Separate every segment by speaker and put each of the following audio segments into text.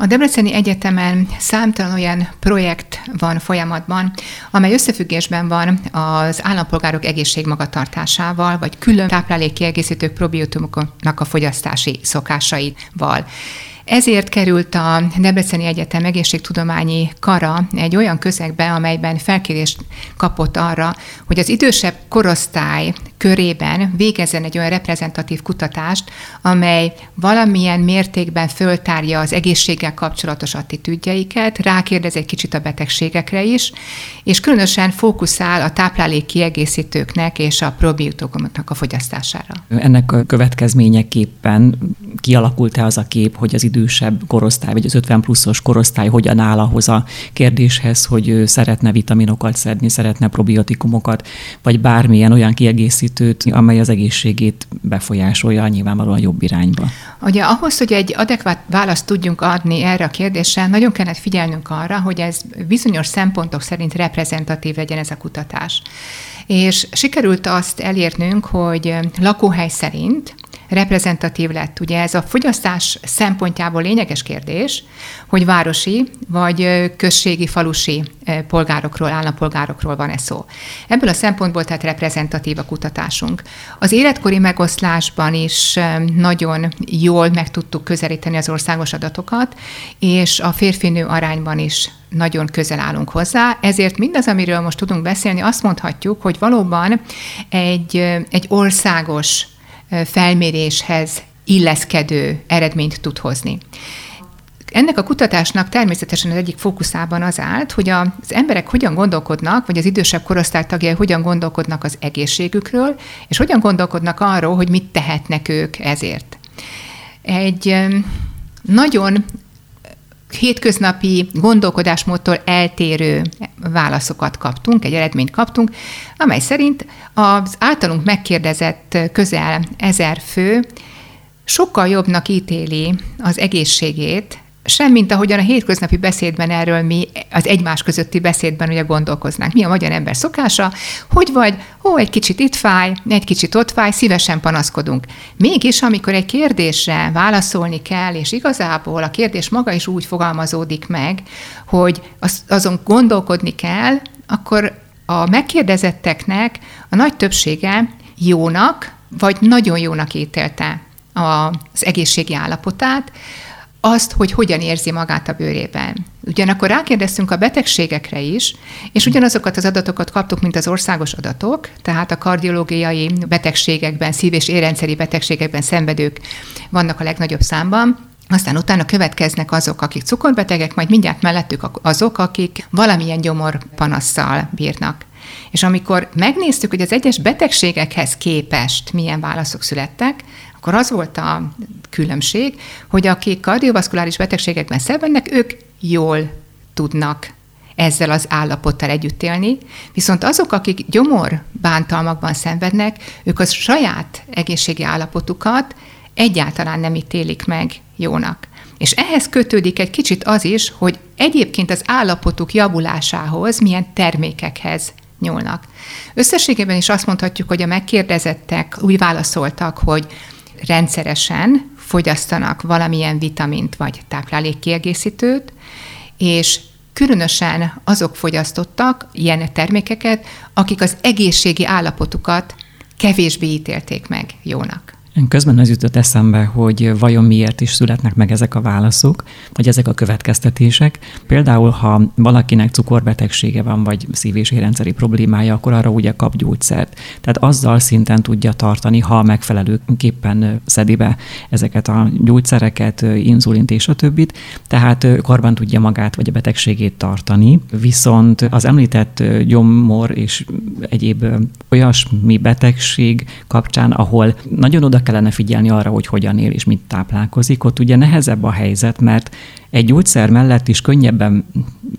Speaker 1: A Debreceni Egyetemen számtalan olyan projekt van folyamatban, amely összefüggésben van az állampolgárok egészségmagatartásával, vagy külön táplálékkiegészítők, probiotikumoknak a fogyasztási szokásaival. Ezért került a Debreceni Egyetem egészségtudományi kara egy olyan közegbe, amelyben felkérést kapott arra, hogy az idősebb korosztály körében végezzen egy olyan reprezentatív kutatást, amely valamilyen mértékben föltárja az egészséggel kapcsolatos attitűdjeiket, rákérdez egy kicsit a betegségekre is, és különösen fókuszál a táplálékkiegészítőknek és a probiotikumoknak a fogyasztására.
Speaker 2: Ennek a következményeképpen kialakult-e az a kép, hogy az idősebb korosztály, vagy az 50 pluszos korosztály hogyan áll ahhoz a kérdéshez, hogy szeretne vitaminokat szedni, szeretne probiotikumokat, vagy bármilyen olyan kiegészítőt, amely az egészségét befolyásolja nyilvánvalóan jobb irányba.
Speaker 1: Ugye ahhoz, hogy egy adekvát választ tudjunk adni erre a kérdésre, nagyon kellett figyelnünk arra, hogy ez bizonyos szempontok szerint reprezentatív legyen ez a kutatás. És sikerült azt elérnünk, hogy lakóhely szerint reprezentatív lett. Ugye ez a fogyasztás szempontjából lényeges kérdés, hogy városi vagy községi, falusi polgárokról, állampolgárokról van-e szó. Ebből a szempontból tehát reprezentatív a kutatásunk. Az életkori megoszlásban is nagyon jól meg tudtuk közelíteni az országos adatokat, és a férfi-nő arányban is nagyon közel állunk hozzá, ezért mindaz, amiről most tudunk beszélni, azt mondhatjuk, hogy valóban egy országos felméréshez illeszkedő eredményt tud hozni. Ennek a kutatásnak természetesen az egyik fókuszában az állt, hogy az emberek hogyan gondolkodnak, vagy az idősebb korosztály tagjai hogyan gondolkodnak az egészségükről, és hogyan gondolkodnak arról, hogy mit tehetnek ők ezért. Egy nagyon hétköznapi gondolkodásmódtól eltérő válaszokat kaptunk, egy eredményt kaptunk, amely szerint az általunk megkérdezett közel 1000 fő sokkal jobbnak ítéli az egészségét, semmint ahogyan a hétköznapi beszédben erről mi az egymás közötti beszédben ugye gondolkoznánk. Mi a magyar ember szokása, hogy vagy, egy kicsit itt fáj, egy kicsit ott fáj, szívesen panaszkodunk. Mégis, amikor egy kérdésre válaszolni kell, és igazából a kérdés maga is úgy fogalmazódik meg, hogy azon gondolkodni kell, akkor a megkérdezetteknek a nagy többsége jónak, vagy nagyon jónak ítélte az egészségi állapotát, azt, hogy hogyan érzi magát a bőrében. Ugyanakkor rákérdeztünk a betegségekre is, és ugyanazokat az adatokat kaptuk, mint az országos adatok, tehát a kardiológiai betegségekben, szív- és érrendszeri betegségekben szenvedők vannak a legnagyobb számban, aztán utána következnek azok, akik cukorbetegek, majd mindjárt mellettük azok, akik valamilyen gyomorpanasszal bírnak. És amikor megnéztük, hogy az egyes betegségekhez képest milyen válaszok születtek, akkor az volt a különbség, hogy akik kardiovaszkuláris betegségekben szenvednek, ők jól tudnak ezzel az állapottal együtt élni, viszont azok, akik gyomorbántalmakban szenvednek, ők a saját egészségi állapotukat egyáltalán nem ítélik meg jónak. És ehhez kötődik egy kicsit az is, hogy egyébként az állapotuk javulásához milyen termékekhez nyúlnak. Összességében is azt mondhatjuk, hogy a megkérdezettek úgy válaszoltak, hogy rendszeresen fogyasztanak valamilyen vitamint vagy táplálékkiegészítőt, és különösen azok fogyasztottak ilyen termékeket, akik az egészségi állapotukat kevésbé ítélték meg jónak.
Speaker 2: Közben az jutott eszembe, hogy vajon miért is születnek meg ezek a válaszok, vagy ezek a következtetések. Például, ha valakinek cukorbetegsége van, vagy szív- és érrendszeri problémája, akkor arra ugye kap gyógyszert. Tehát azzal szinten tudja tartani, ha megfelelőképpen szedi be ezeket a gyógyszereket, inzulint és a többit, tehát karban tudja magát vagy a betegségét tartani. Viszont az említett gyomor és egyéb olyasmi betegség kapcsán, ahol nagyon oda kellene figyelni arra, hogy hogyan él és mit táplálkozik, ott ugye nehezebb a helyzet, mert egy gyógyszer mellett is könnyebben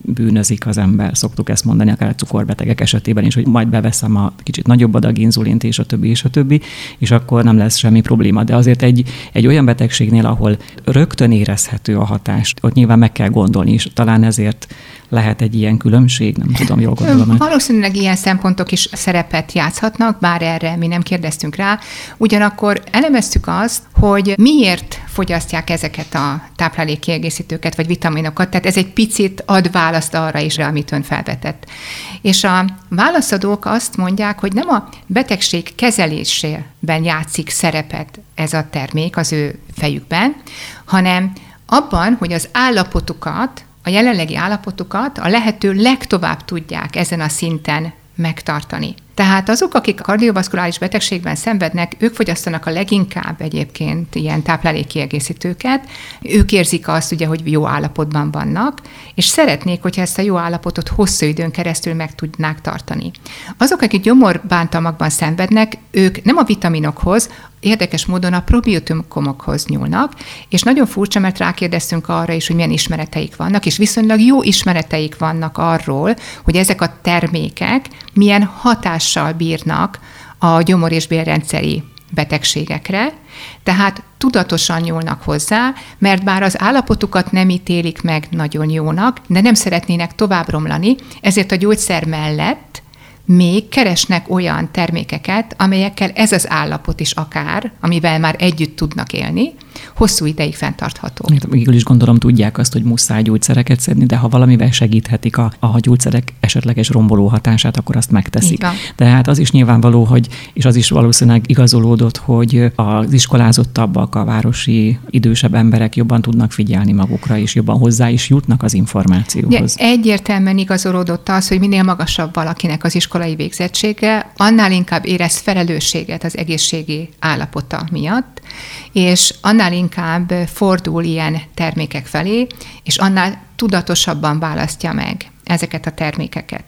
Speaker 2: bűnözik az ember, szoktuk ezt mondani, akár a cukorbetegek esetében is, hogy majd beveszem a kicsit nagyobb adag inzulint, és a többi, és akkor nem lesz semmi probléma. De azért egy olyan betegségnél, ahol rögtön érezhető a hatás, ott nyilván meg kell gondolni, és talán ezért lehet egy ilyen különbség, nem tudom, jól gondolom.
Speaker 1: Valószínűleg ilyen szempontok is szerepet játszhatnak, bár erre mi nem kérdeztünk rá. Ugyanakkor elemeztük azt, hogy miért fogyasztják ezeket a táplálékkiegészítőket, vagy vitaminokat, tehát ez egy picit ad választ arra is, amit ön felvetett. És a válaszadók azt mondják, hogy nem a betegség kezelésében játszik szerepet ez a termék az ő fejükben, hanem abban, hogy az állapotukat, a jelenlegi állapotukat a lehető legtovább tudják ezen a szinten megtartani. Tehát azok, akik kardiovaszkuláris betegségben szenvednek, ők fogyasztanak a leginkább egyébként ilyen táplálékkiegészítőket. Ők érzik azt, ugye, hogy jó állapotban vannak, és szeretnék, hogyha ezt a jó állapotot hosszú időn keresztül meg tudnák tartani. Azok, akik gyomorbántalmakban szenvednek, ők nem a vitaminokhoz, érdekes módon a probiotikumokhoz nyúlnak, és nagyon furcsa, mert rákérdeztünk arra is, hogy milyen ismereteik vannak, és viszonylag jó ismereteik vannak arról, hogy ezek a termékek milyen hatással bírnak a gyomor- és bélrendszeri betegségekre, tehát tudatosan nyúlnak hozzá, mert bár az állapotukat nem ítélik meg nagyon jónak, de nem szeretnének tovább romlani, ezért a gyógyszer mellett még keresnek olyan termékeket, amelyekkel ez az állapot is akár, amivel már együtt tudnak élni, hosszú ideig fenntartható.
Speaker 2: Végül is gondolom tudják azt, hogy muszáj gyógyszereket szedni, de ha valamivel segíthetik a gyógyszerek esetleges romboló hatását, akkor azt megteszik. Tehát az is nyilvánvaló, és az is valószínűleg igazolódott, hogy az iskolázottabbak, a városi idősebb emberek jobban tudnak figyelni magukra, és jobban hozzá is jutnak az információhoz.
Speaker 1: Ja, egyértelműen igazolódott az, hogy minél magasabb valakinek az iskolai végzettsége, annál inkább érez felelősséget az egészségi állapota miatt, és annál inkább fordul ilyen termékek felé, és annál tudatosabban választja meg ezeket a termékeket.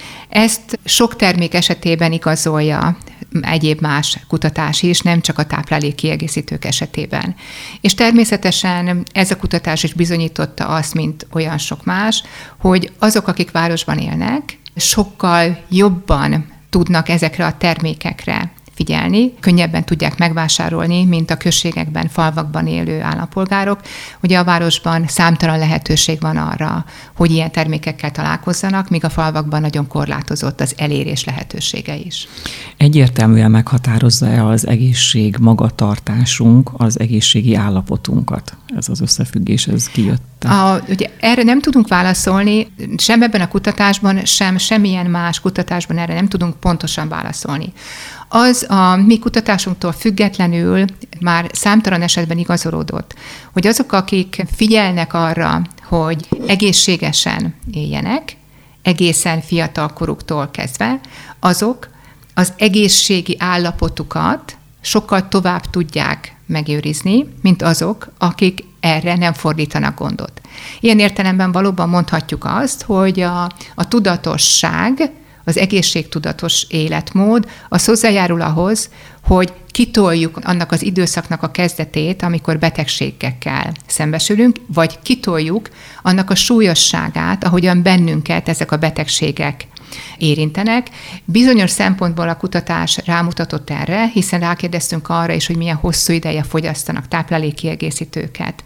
Speaker 1: Ezt sok termék esetében igazolja egyéb más kutatás is, nem csak a táplálékkiegészítők esetében. És természetesen ez a kutatás is bizonyította azt, mint olyan sok más, hogy azok, akik városban élnek, sokkal jobban tudnak ezekre a termékekre figyelni, könnyebben tudják megvásárolni, mint a községekben, falvakban élő állampolgárok. Ugye a városban számtalan lehetőség van arra, hogy ilyen termékekkel találkozzanak, míg a falvakban nagyon korlátozott az elérés lehetősége is.
Speaker 2: Egyértelműen meghatározza-e az egészség magatartásunk az egészségi állapotunkat? Ez az összefüggés, ez kijött.
Speaker 1: Ugye erre nem tudunk válaszolni, sem ebben a kutatásban, sem semmilyen más kutatásban erre nem tudunk pontosan válaszolni. Az a mi kutatásunktól függetlenül már számtalan esetben igazolódott, hogy azok, akik figyelnek arra, hogy egészségesen éljenek, egészen fiatal koruktól kezdve, azok az egészségi állapotukat sokkal tovább tudják megőrizni, mint azok, akik erre nem fordítanak gondot. Ilyen értelemben valóban mondhatjuk azt, hogy a tudatosság, az egészségtudatos életmód, az hozzájárul ahhoz, hogy kitoljuk annak az időszaknak a kezdetét, amikor betegségekkel szembesülünk, vagy kitoljuk annak a súlyosságát, ahogyan bennünket ezek a betegségek érintenek. Bizonyos szempontból a kutatás rámutatott erre, hiszen rákérdeztünk arra is, hogy milyen hosszú ideje fogyasztanak táplálékkiegészítőket.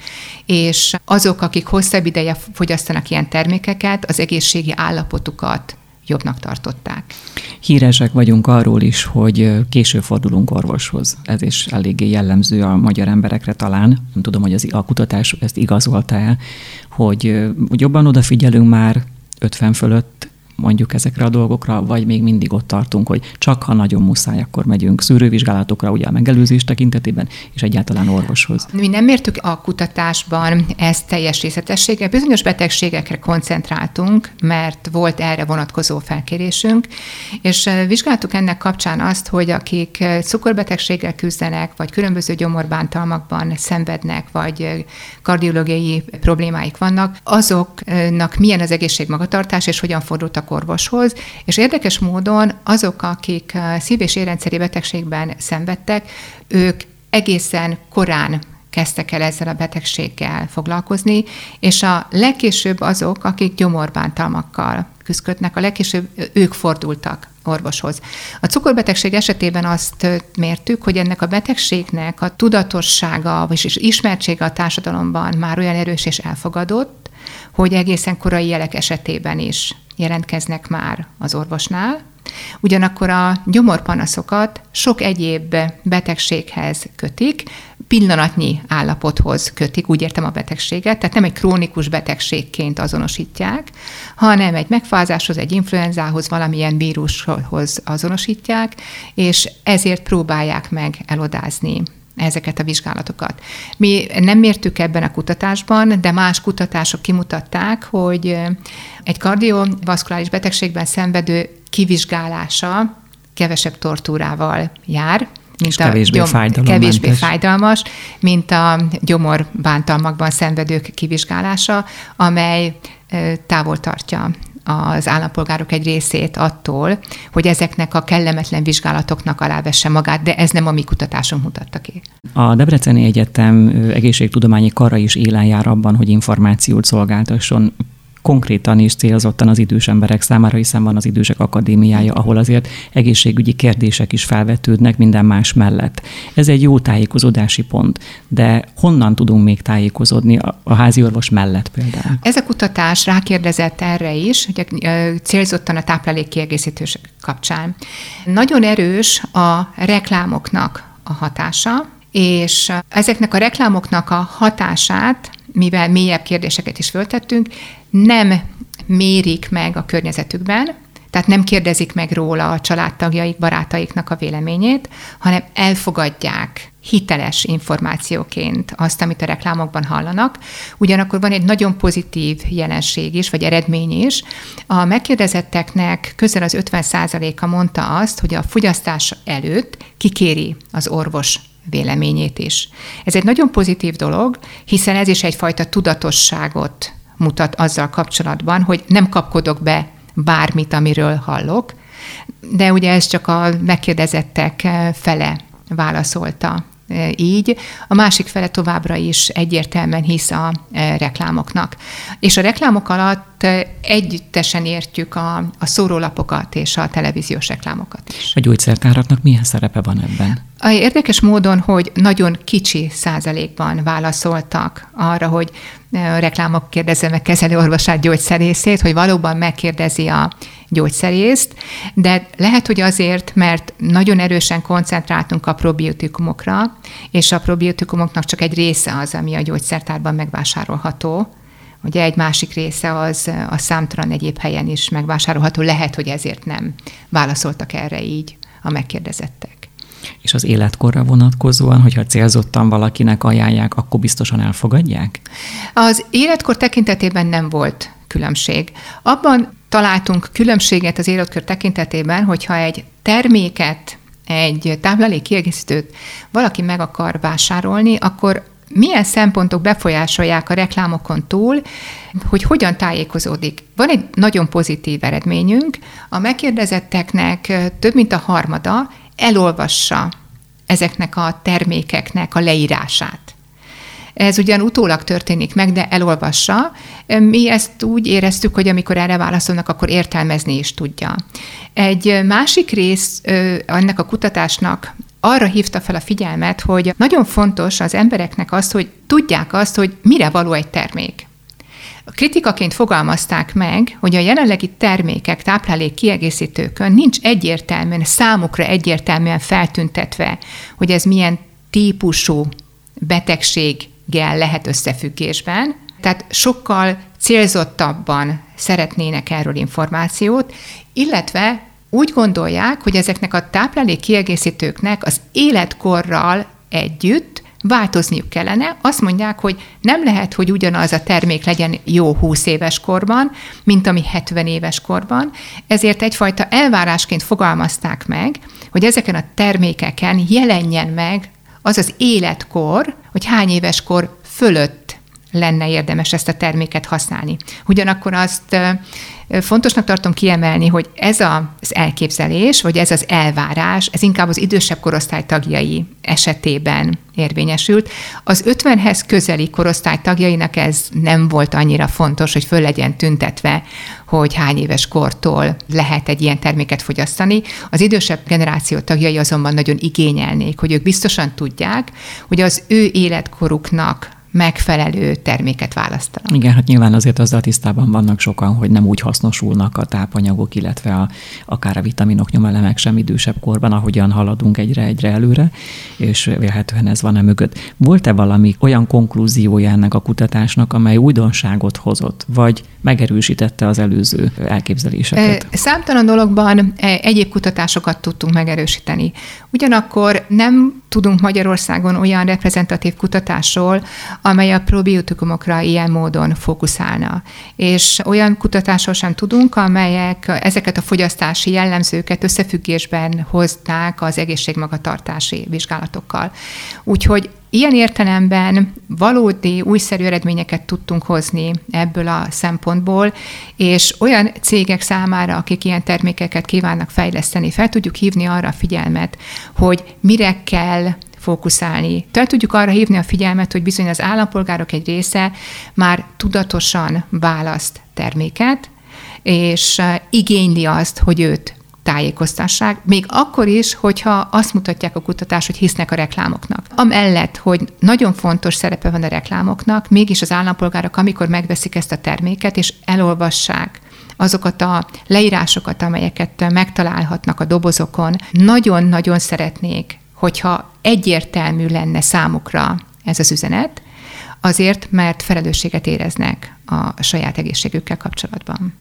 Speaker 1: És azok, akik hosszabb ideje fogyasztanak ilyen termékeket, az egészségi állapotukat jobbnak tartották.
Speaker 2: Híresek vagyunk arról is, hogy később fordulunk orvoshoz. Ez is eléggé jellemző a magyar emberekre talán. Nem tudom, hogy a kutatás ezt igazolta-e, hogy jobban odafigyelünk már 50 fölött mondjuk ezekre a dolgokra, vagy még mindig ott tartunk, hogy csak ha nagyon muszáj, akkor megyünk szűrővizsgálatokra, ugye a megelőzés tekintetében, és egyáltalán orvoshoz.
Speaker 1: Mi nem mértük a kutatásban ezt teljes részletességgel, bizonyos betegségekre koncentráltunk, mert volt erre vonatkozó felkérésünk, és vizsgáltuk ennek kapcsán azt, hogy akik cukorbetegséggel küzdenek, vagy különböző gyomorbántalmakban szenvednek, vagy kardiológiai problémáik vannak, azoknak milyen az egészségmagatartás, és hogyan fordultak orvoshoz, és érdekes módon azok, akik szív- és érrendszeri betegségben szenvedtek, ők egészen korán kezdtek el ezzel a betegséggel foglalkozni, és a legkésőbb azok, akik gyomorbántalmakkal küzdködnek, a legkésőbb ők fordultak orvoshoz. A cukorbetegség esetében azt mértük, hogy ennek a betegségnek a tudatossága és ismertsége a társadalomban már olyan erős és elfogadott, hogy egészen korai jelek esetében is jelentkeznek már az orvosnál. Ugyanakkor a gyomorpanaszokat sok egyéb betegséghez kötik, pillanatnyi állapothoz kötik, úgy értem a betegséget, tehát nem egy krónikus betegségként azonosítják, hanem egy megfázáshoz, egy influenzához, valamilyen vírushoz azonosítják, és ezért próbálják meg elodázni ezeket a vizsgálatokat. Mi nem mértük ebben a kutatásban, de más kutatások kimutatták, hogy egy kardiovaszkuláris betegségben szenvedő kivizsgálása kevesebb tortúrával jár, mint kevésbé fájdalmas, mint a gyomorbántalmakban szenvedők kivizsgálása, amely távol tartja az állampolgárok egy részét attól, hogy ezeknek a kellemetlen vizsgálatoknak alávesse magát, de ez nem a mi kutatásunk mutatta ki.
Speaker 2: A Debreceni Egyetem egészségtudományi kara is élen jár abban, hogy információt szolgáltasson konkrétan és célzottan az idős emberek számára, hiszen van az Idősek Akadémiája, ahol azért egészségügyi kérdések is felvetődnek minden más mellett. Ez egy jó tájékozódási pont, de honnan tudunk még tájékozódni a háziorvos mellett például?
Speaker 1: Ez a kutatás rákérdezett erre is, hogy célzottan a táplálékkiegészítős kapcsán. Nagyon erős a reklámoknak a hatása, és ezeknek a reklámoknak a hatását, mivel mélyebb kérdéseket is föltettünk, nem mérik meg a környezetükben, tehát nem kérdezik meg róla a családtagjaik, barátaiknak a véleményét, hanem elfogadják hiteles információként azt, amit a reklámokban hallanak. Ugyanakkor van egy nagyon pozitív jelenség is, vagy eredmény is. A megkérdezetteknek közel az 50%-a mondta azt, hogy a fogyasztás előtt kikéri az orvos véleményét is. Ez egy nagyon pozitív dolog, hiszen ez is egyfajta tudatosságot mutat azzal kapcsolatban, hogy nem kapkodok be bármit, amiről hallok, de ugye ez csak a megkérdezettek fele válaszolta így, a másik fele továbbra is egyértelműen hisz a reklámoknak. És a reklámok alatt együttesen értjük a szórólapokat és a televíziós reklámokat is.
Speaker 2: A gyógyszertáraknak milyen szerepe van ebben?
Speaker 1: Érdekes módon, hogy nagyon kicsi százalékban válaszoltak arra, hogy a reklámok kérdezze meg kezelőorvosát, gyógyszerészét, hogy valóban megkérdezi a gyógyszerészt, de lehet, hogy azért, mert nagyon erősen koncentráltunk a probiotikumokra, és a probiotikumoknak csak egy része az, ami a gyógyszertárban megvásárolható. Ugye egy másik része az a számtalan egyéb helyen is megvásárolható, lehet, hogy ezért nem válaszoltak erre így a megkérdezettek.
Speaker 2: És az életkorra vonatkozóan, hogyha célzottan valakinek ajánlják, akkor biztosan elfogadják?
Speaker 1: Az életkor tekintetében nem volt különbség. Abban találtunk különbséget az életkor tekintetében, hogyha egy terméket, egy táplálékkiegészítőt valaki meg akar vásárolni, akkor milyen szempontok befolyásolják a reklámokon túl, hogy hogyan tájékozódik. Van egy nagyon pozitív eredményünk, a megkérdezetteknek több mint a harmada elolvassa ezeknek a termékeknek a leírását. Ez ugyan utólag történik meg, de elolvassa. Mi ezt úgy éreztük, hogy amikor erre válaszolnak, akkor értelmezni is tudja. Egy másik rész ennek a kutatásnak arra hívta fel a figyelmet, hogy nagyon fontos az embereknek az, hogy tudják azt, hogy mire való egy termék. Kritikaként fogalmazták meg, hogy a jelenlegi termékek, táplálékkiegészítőkön nincs egyértelműen, számukra egyértelműen feltüntetve, hogy ez milyen típusú betegséggel lehet összefüggésben. Tehát sokkal célzottabban szeretnének erről információt, illetve úgy gondolják, hogy ezeknek a táplálékkiegészítőknek az életkorral együtt változniuk kellene. Azt mondják, hogy nem lehet, hogy ugyanaz a termék legyen jó 20 éves korban, mint ami 70 éves korban. Ezért egyfajta elvárásként fogalmazták meg, hogy ezeken a termékeken jelenjen meg az az életkor, hogy hány éves kor fölött lenne érdemes ezt a terméket használni. Ugyanakkor azt fontosnak tartom kiemelni, hogy ez az elképzelés, vagy ez az elvárás, ez inkább az idősebb korosztály tagjai esetében érvényesült. Az 50-hez közeli korosztály tagjainak ez nem volt annyira fontos, hogy föl legyen tüntetve, hogy hány éves kortól lehet egy ilyen terméket fogyasztani. Az idősebb generáció tagjai azonban nagyon igényelnék, hogy ők biztosan tudják, hogy az ő életkoruknak megfelelő terméket választanak.
Speaker 2: Igen, hát nyilván azért azzal tisztában vannak sokan, hogy nem úgy hasznosulnak a tápanyagok, illetve akár a vitaminok, nyomelemek sem idősebb korban, ahogyan haladunk egyre előre, és vélhetően ez van mögött. Volt-e valami olyan konklúziója ennek a kutatásnak, amely újdonságot hozott, vagy megerősítette az előző elképzeléseket?
Speaker 1: Számtalan dologban egyéb kutatásokat tudtunk megerősíteni. Ugyanakkor nem tudunk Magyarországon olyan reprezentatív kutatásról, amely a probiotikumokra ilyen módon fókuszálna. És olyan kutatásról sem tudunk, amelyek ezeket a fogyasztási jellemzőket összefüggésben hoznák az egészségmagatartási vizsgálatokkal. Úgyhogy ilyen értelemben valódi, újszerű eredményeket tudtunk hozni ebből a szempontból, és olyan cégek számára, akik ilyen termékeket kívánnak fejleszteni, fel tudjuk hívni arra a figyelmet, hogy mire kell fókuszálni. Fel tudjuk arra hívni a figyelmet, hogy bizony az állampolgárok egy része már tudatosan választ terméket, és igényli azt, hogy őt tájékoztassák, még akkor is, hogyha azt mutatják a kutatás, hogy hisznek a reklámoknak. Amellett, hogy nagyon fontos szerepe van a reklámoknak, mégis az állampolgárok, amikor megveszik ezt a terméket, és elolvassák azokat a leírásokat, amelyeket megtalálhatnak a dobozokon, nagyon-nagyon szeretnék, hogyha egyértelmű lenne számukra ez az üzenet, azért, mert felelősséget éreznek a saját egészségükkel kapcsolatban.